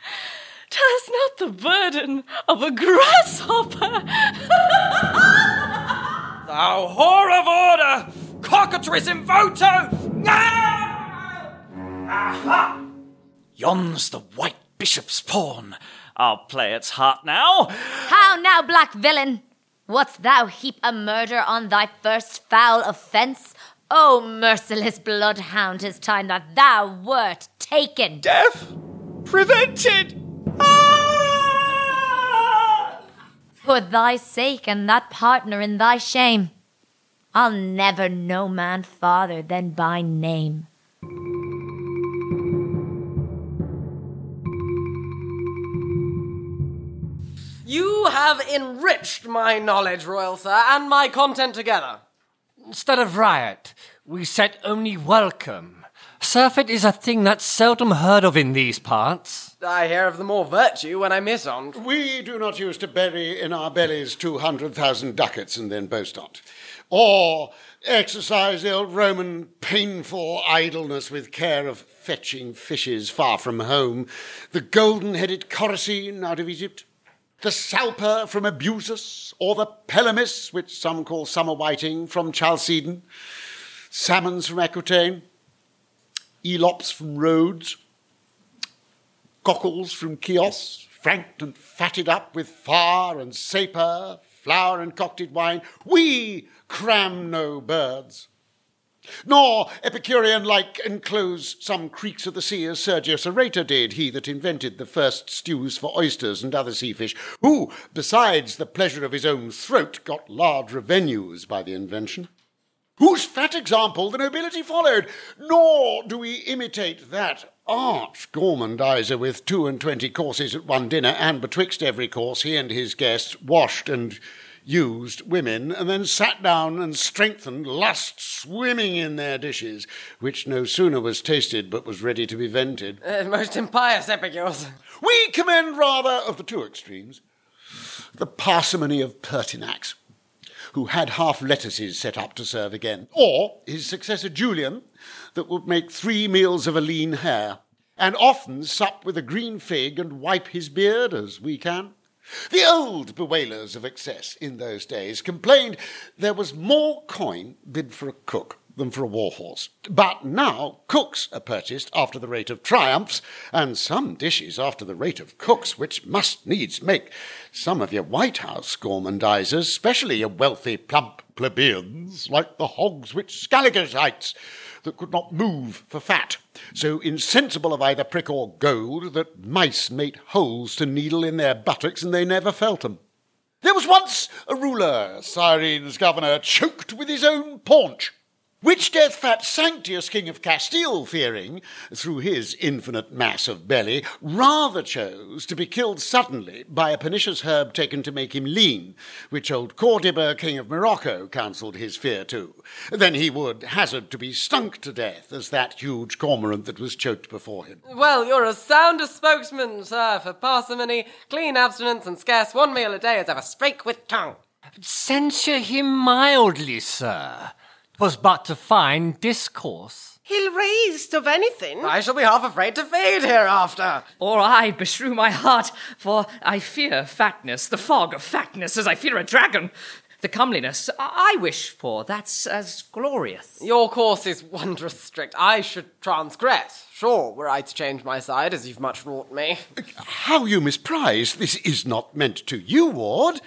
'Tis not the burden of a grasshopper. Thou whore of order, cockatrice in voto! Aha! Yon's the white bishop's pawn. I'll play its heart now. How now, black villain? Wouldst thou heap a murder on thy first foul offence? O merciless bloodhound, 'tis time that thou wert taken. Death prevented! Ah! For thy sake and that partner in thy shame, I'll never know man farther than by name. You have enriched my knowledge, royal sir, and my content together. Instead of riot, we set only welcome. Surfeit is a thing that's seldom heard of in these parts. I hear of the more virtue when I miss on't. We do not use to bury in our bellies two hundred thousand ducats and then boast on't. Or exercise the old Roman painful idleness with care of fetching fishes far from home, the golden-headed coracine out of Egypt, the salper from Abusus, or the pelamis, which some call summer whiting, from Chalcedon, salmons from Aquitaine, elops from Rhodes, cockles from Chios, franked and fatted up with far and saper, flour and cocked wine. We cram no birds, nor Epicurean-like enclose some creeks of the sea as Sergius Orator did, he that invented the first stews for oysters and other sea fish, who, besides the pleasure of his own throat, got large revenues by the invention. Whose fat example the nobility followed, nor do we imitate that arch gormandizer with two and twenty courses at one dinner, and betwixt every course he and his guests washed and used women, and then sat down and strengthened lust swimming in their dishes, which no sooner was tasted but was ready to be vented. Uh, most impious epicures. We commend rather of the two extremes the parsimony of Pertinax, who had half lettuces set up to serve again, or his successor Julian, that would make three meals of a lean hare, and often sup with a green fig and wipe his beard, as we can. The old bewailers of excess in those days complained there was more coin bid for a cook than for a warhorse. But now cooks are purchased after the rate of triumphs, and some dishes after the rate of cooks, which must needs make some of your White House gormandizers, especially your wealthy plump plebeians, like the hogs which Scaliger hides, that could not move for fat, so insensible of either prick or gold that mice made holes to needle in their buttocks and they never felt 'em. There was once a ruler, Cyrene's governor, choked with his own paunch, which death fat Sanctius, king of Castile, fearing, through his infinite mass of belly, rather chose to be killed suddenly by a pernicious herb taken to make him lean, which old Cordoba, king of Morocco, counselled his fear to. Then he would hazard to be stunk to death as that huge cormorant that was choked before him. Well, you're as sound a spokesman, sir, for parsimony, clean abstinence, and scarce one meal a day as ever spake with tongue. Censure him mildly, sir. 'Twas but to find discourse. He'll raise of anything. I shall be half afraid to fade hereafter. Or I beshrew my heart, for I fear fatness, the fog of fatness, as I fear a dragon. The comeliness I wish for, that's as glorious. Your course is wondrous strict. I should transgress, sure, were I to change my side, as you've much wrought me. How you misprise! This is not meant to you, Ward.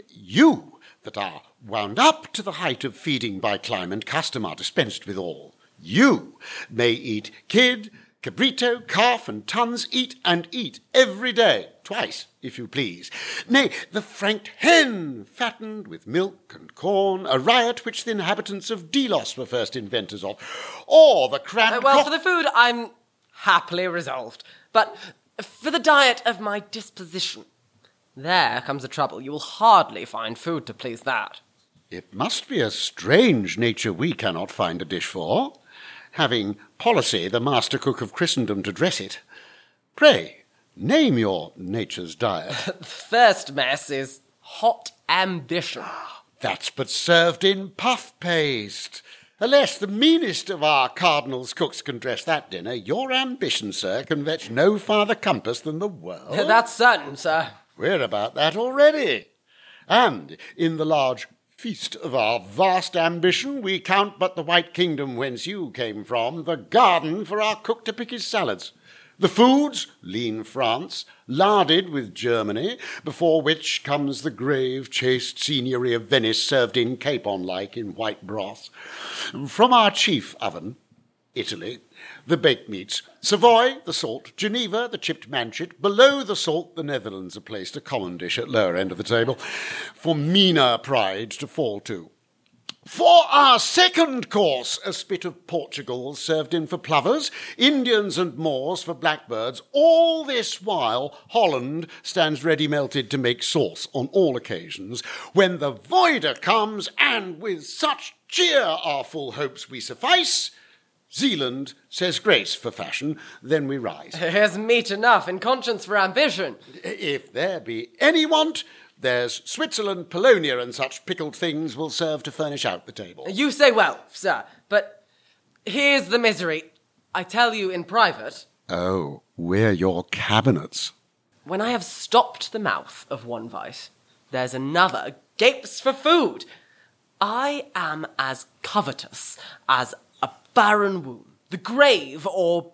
You that are wound up to the height of feeding by clime and custom are dispensed with all. You may eat kid, cabrito, calf, and tons, eat and eat every day, twice, if you please. Nay, the franked hen, fattened with milk and corn, a riot which the inhabitants of Delos were first inventors of, or the crabbed... Uh, well, co- for the food, I'm happily resolved. But for the diet of my disposition, there comes the trouble. You will hardly find food to please that. It must be a strange nature we cannot find a dish for, having policy the master cook of Christendom to dress it. Pray, name your nature's diet. The first mess is hot ambition. That's but served in puff paste. Alas, the meanest of our cardinal's cooks can dress that dinner. Your ambition, sir, can fetch no farther compass than the world. That's certain, sir. We're about that already. And in the large feast of our vast ambition, we count but the white kingdom whence you came from, the garden for our cook to pick his salads. The foods, lean France, larded with Germany, before which comes the grave, chaste scenery of Venice, served in capon-like in white broth. From our chief oven, Italy, the baked meats, Savoy, the salt, Geneva, the chipped manchet, below the salt, the Netherlands are placed, a common dish at lower end of the table, for meaner pride to fall to. For our second course, a spit of Portugal served in for plovers, Indians and Moors for blackbirds. All this while Holland stands ready melted to make sauce on all occasions, when the voider comes, and with such cheer our full hopes we suffice, Zealand says grace for fashion, then we rise. Here's meat enough in conscience for ambition. If there be any want, there's Switzerland, Polonia, and such pickled things will serve to furnish out the table. You say well, sir, but here's the misery. I tell you in private. Oh, we're your cabinets. When I have stopped the mouth of one vice, there's another gapes for food. I am as covetous as a barren womb, the grave, or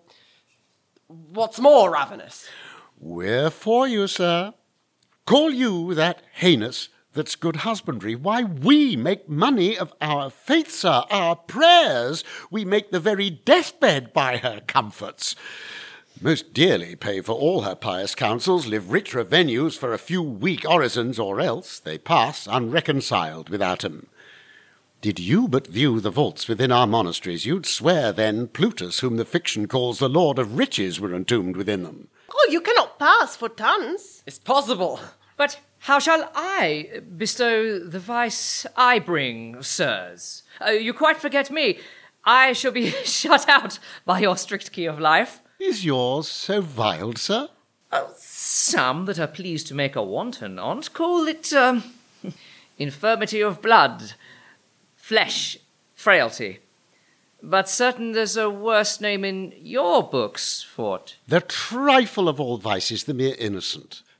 what's more ravenous. We're for you, sir. Call you that heinous that's good husbandry? Why, we make money of our faith, sir, our prayers. We make the very deathbed by her comforts. Most dearly pay for all her pious counsels, live rich revenues for a few weak orisons, or else they pass unreconciled without 'em. Did you but view the vaults within our monasteries, you'd swear then Plutus, whom the fiction calls the Lord of Riches, were entombed within them. Oh, you cannot pass for tons. It's possible. But how shall I bestow the vice I bring, sirs? Uh, you quite forget me. I shall be shut out by your strict key of life. Is yours so vile, sir? Oh, some that are pleased to make a wanton on't call it um, infirmity of blood, flesh, frailty. But certain there's a worse name in your books for't. The trifle of all vices, the mere innocent.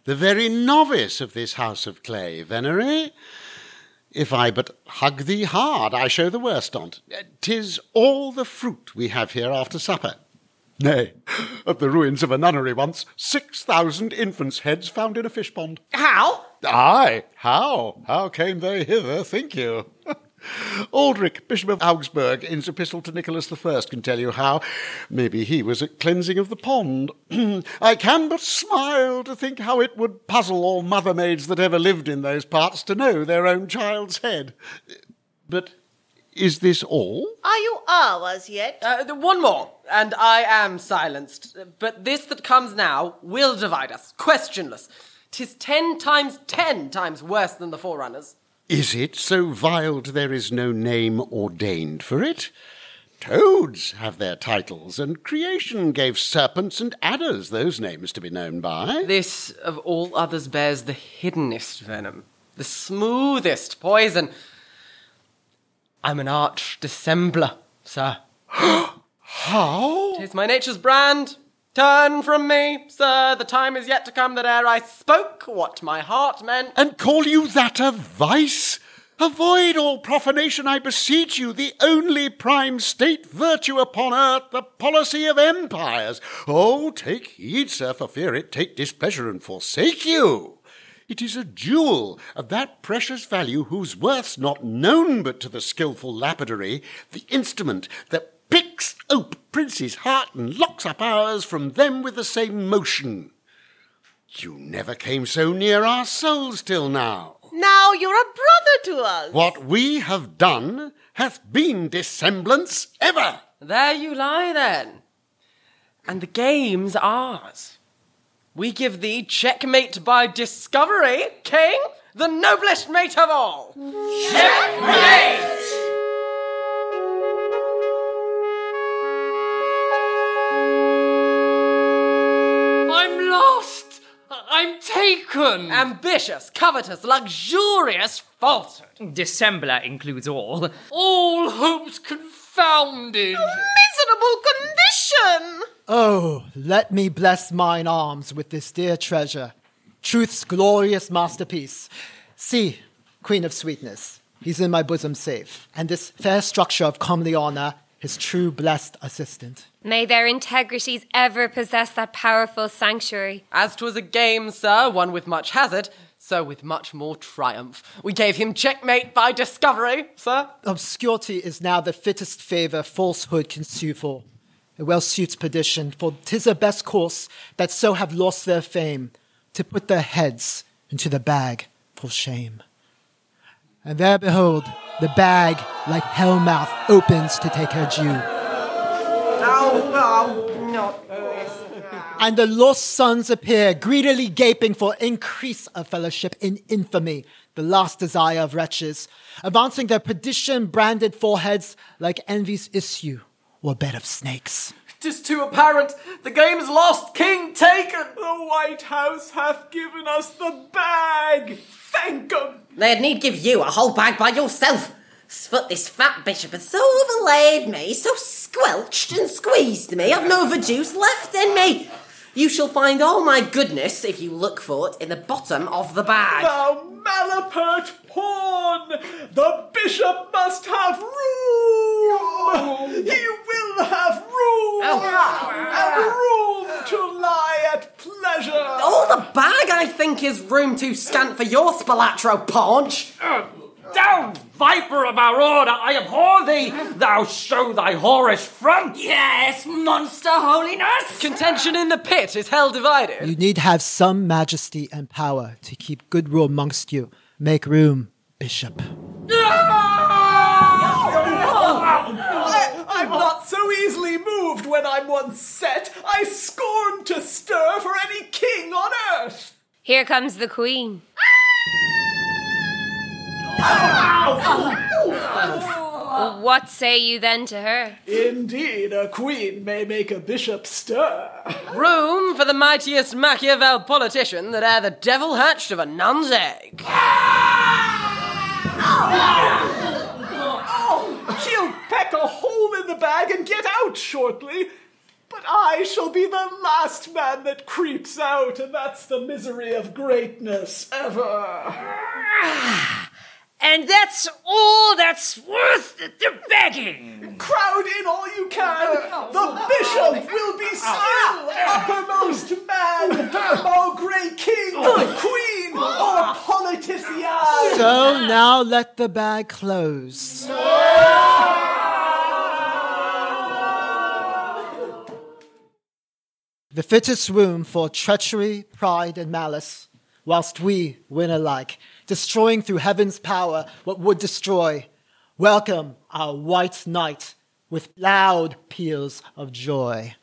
the very novice of this house of clay, Venery. If I but hug thee hard, I show the worst on't. 'Tis all the fruit we have here after supper. Nay, at the ruins of a nunnery once, six thousand infants' heads found in a fish pond. How? Aye, how? How came they hither, think you? Aldrich, Bishop of Augsburg, in his epistle to Nicholas the First, can tell you how. Maybe he was at cleansing of the pond. I can but smile to think how it would puzzle all mother-maids that ever lived in those parts to know their own child's head. But is this all? Are you ours yet? Uh, one more, and I am silenced. But this that comes now will divide us, questionless. 'Tis ten times ten times worse than the Forerunners. Is it so viled there is no name ordained for it? Toads have their titles, and creation gave serpents and adders those names to be known by. This, of all others, bears the hiddenest venom, the smoothest poison. I'm an arch dissembler, sir. How? 'Tis my nature's brand. Turn from me, sir, the time is yet to come that ere I spoke what my heart meant. And call you that a vice? Avoid all profanation, I beseech you, the only prime state virtue upon earth, the policy of empires. Oh, take heed, sir, for fear it take displeasure and forsake you. It is a jewel of that precious value whose worth's not known but to the skilful lapidary, the instrument that picks ope princes' heart and locks up ours from them with the same motion. You never came so near our souls till now. Now you're a brother to us. What we have done hath been dissemblance ever. There you lie, then. And the game's ours. We give thee checkmate by discovery, king, the noblest mate of all. Checkmate! I'm lost! I'm taken! Ambitious, covetous, luxurious falsehood. Dissembler includes all. All hopes confounded! Miserable condition! Oh, let me bless mine arms with this dear treasure, truth's glorious masterpiece. See, Queen of Sweetness, he's in my bosom safe, and this fair structure of comely honour, his true blessed assistant. May their integrities ever possess that powerful sanctuary. As 'twas a game, sir, won with much hazard, so with much more triumph. We gave him checkmate by discovery, sir. Obscurity is now the fittest favour falsehood can sue for. It well suits perdition, for 'tis the best course that so have lost their fame, to put their heads into the bag for shame. And there behold, the bag, like hell-mouth, opens to take her due. Oh, oh, not this. And the lost sons appear, greedily gaping for increase of fellowship in infamy, the last desire of wretches, advancing their perdition-branded foreheads like envy's issue or bed of snakes. 'Tis too apparent. The game's lost, king taken. The White House hath given us the bag. Thank 'em. They'd need give you a whole bag by yourself. But this fat bishop has so overlaid me, so squelched and squeezed me, I've no verjuice left in me. You shall find all my goodness, if you look for it, in the bottom of the bag. Thou malapert pawn! The bishop must have room! He will have room! And room to lie at pleasure! All the bag, I think, is room too scant for your spalatro paunch. Uh, down, viper of our order, I abhor thee! Thou show thy whorish front! Yes, monster holiness! Contention in the pit is hell divided. You need have some majesty and power to keep good rule amongst you. Make room, bishop. I, I'm not so easily moved when I'm once set. I scorn to stir for any king on earth. Here comes the queen. What say you then to her? Indeed, a queen may make a bishop stir. Room for the mightiest Machiavel politician that e'er the devil hatched of a nun's egg. Oh, she'll peck a hole in the bag and get out shortly. But I shall be the last man that creeps out, and that's the misery of greatness ever. And that's all that's worth the begging. Crowd in all you can. The bishop will be still uppermost man, or great king, or queen, or politician. So now let the bag close. The fittest room for treachery, pride, and malice, whilst we win alike, destroying through heaven's power what would destroy. Welcome our white knight with loud peals of joy.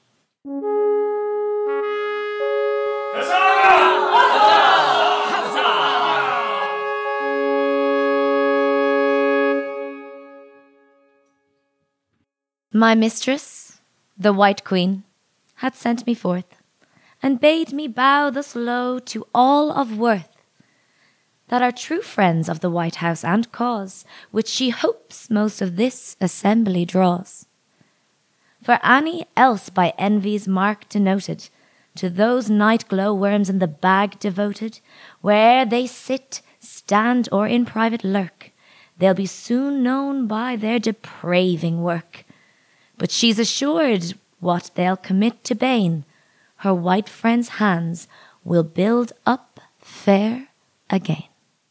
My mistress, the White Queen, had sent me forth, and bade me bow thus low to all of worth, that are true friends of the White House and cause, which she hopes most of this assembly draws. For any else by envy's mark denoted, to those night glow worms in the bag devoted, where they sit, stand, or in private lurk, they'll be soon known by their depraving work. But she's assured what they'll commit to bane, her white friends' hands will build up fair again.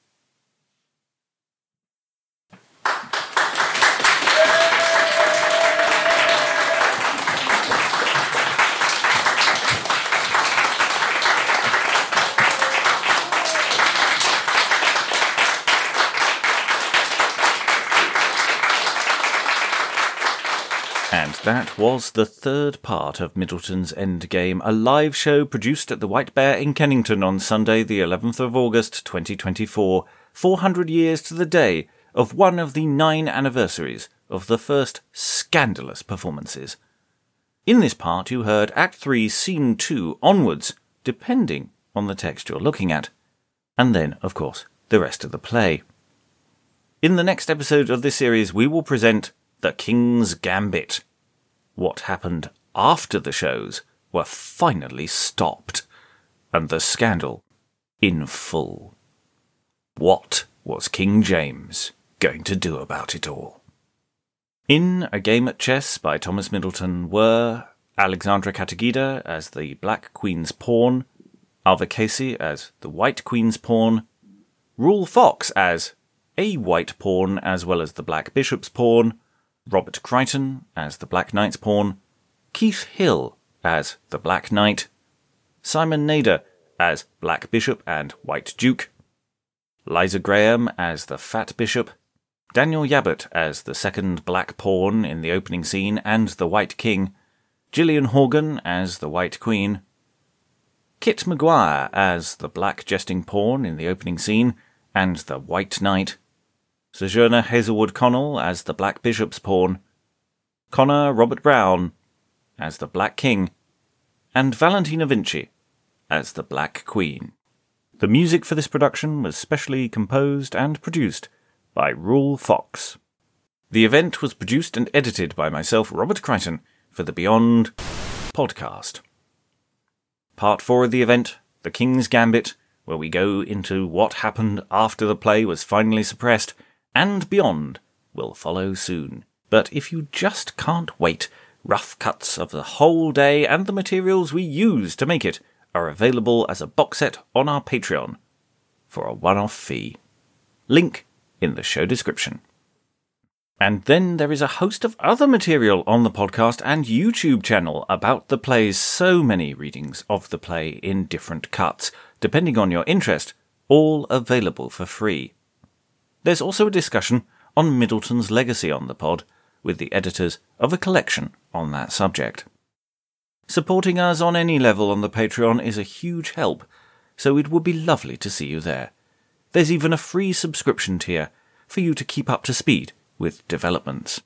And that was the third part of Middleton's Endgame, a live show produced at the White Bear in Kennington on Sunday the eleventh of August twenty twenty-four, four hundred years to the day of one of the nine anniversaries of the first scandalous performances. In this part you heard Act three, Scene two onwards, depending on the text you're looking at, and then, of course, the rest of the play. In the next episode of this series we will present The King's Gambit. What happened after the shows were finally stopped, and the scandal in full. What was King James going to do about it all? In A Game at Chess by Thomas Middleton were Alexandra Katagida as the Black Queen's Pawn, Alva Casey as the White Queen's Pawn, Rule Fox as a White Pawn as well as the Black Bishop's Pawn, Robert Crichton as the Black Knight's Pawn, Keith Hill as the Black Knight, Simon Nader as Black Bishop and White Duke, Liza Graham as the Fat Bishop, Daniel Yabbutt as the second Black Pawn in the opening scene and the White King, Gillian Horgan as the White Queen, Kit Maguire as the Black Jesting Pawn in the opening scene and the White Knight, Sojourner Hazelwood Connell as the Black Bishop's Pawn, Connor Robert Brown as the Black King, and Valentina Vinci as the Black Queen. The music for this production was specially composed and produced by Rule Fox. The event was produced and edited by myself, Robert Crichton, for the Beyond podcast. Part four of the event, The King's Gambit, where we go into what happened after the play was finally suppressed, and beyond, will follow soon. But if you just can't wait, rough cuts of the whole day and the materials we use to make it are available as a box set on our Patreon for a one-off fee. Link in the show description. And then there is a host of other material on the podcast and YouTube channel about the play's so many readings of the play in different cuts, depending on your interest, all available for free. There's also a discussion on Middleton's legacy on the pod, with the editors of a collection on that subject. Supporting us on any level on the Patreon is a huge help, so it would be lovely to see you there. There's even a free subscription tier for you to keep up to speed with developments.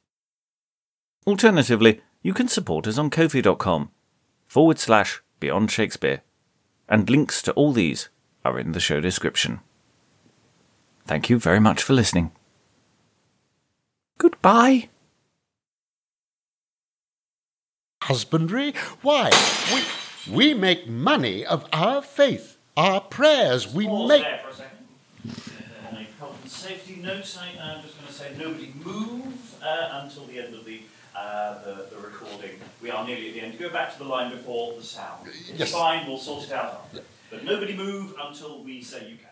Alternatively, you can support us on ko-fi.com forward slash Beyond Shakespeare, and links to all these are in the show description. Thank you very much for listening. Goodbye. husbandry. Why, we, we make money of our faith, our prayers. We Pause make... there for a second. On a health and safety note, I am just going to say nobody move uh, until the end of the, uh, the the recording. We are nearly at the end. Go back to the line before the sound. It's Yes. fine, we'll sort it out after. But nobody move until we say you can.